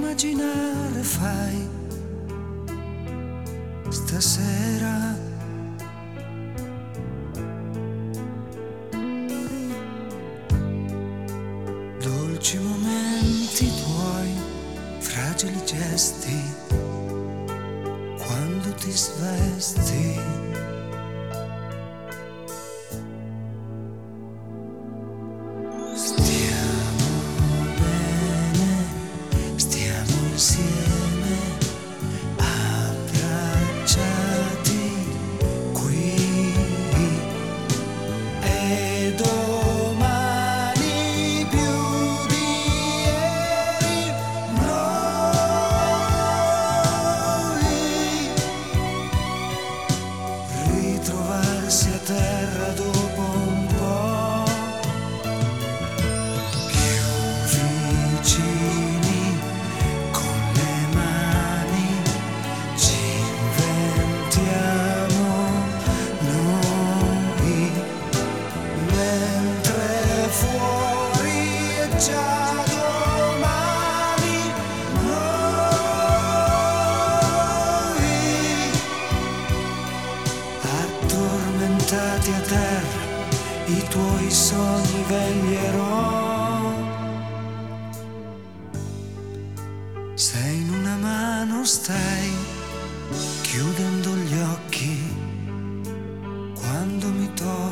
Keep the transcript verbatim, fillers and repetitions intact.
immaginare fai stasera? Dolci momenti tuoi, fragili gesti, quando ti svesti. Insieme, abbracciati qui, e domani più di ieri noi ritrovarsi a terra dopo un po', più vicini. Già domani noi, addormentati a terra, i tuoi sogni veglierò. Se in una mano stai chiudendo gli occhi, quando mi togli